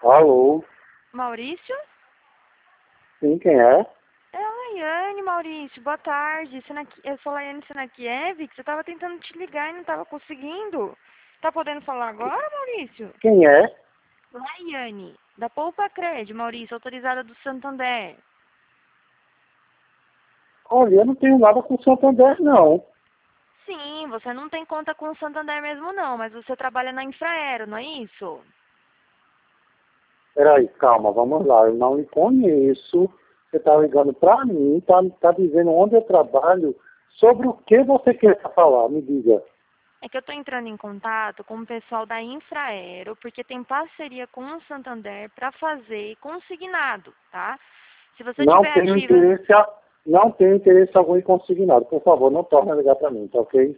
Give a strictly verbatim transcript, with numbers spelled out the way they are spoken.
Alô? Maurício? Sim, quem é? É a Laiane, Maurício. Boa tarde. Sinaki... Eu sou a Laiane Sinakievic. Você estava tentando te ligar e não estava conseguindo. Tá podendo falar agora, Maurício? Quem é? Laiane, da Poupa Cred, Maurício, autorizada do Santander. Olha, eu não tenho nada com o Santander, não. Sim, você não tem conta com o Santander mesmo não, mas você trabalha na Infraero, não é isso? Peraí, calma, vamos lá. Eu não lhe conheço. Você está ligando para mim, está tá dizendo onde eu trabalho. Sobre o que você quer falar? Me diga. É que eu estou entrando em contato com o pessoal da Infraero, porque tem parceria com o Santander para fazer consignado, tá? Se você Não tiver tenho ativa... interesse, a- não tenho interesse algum em consignado. Por favor, não torne a ligar para mim, tá ok?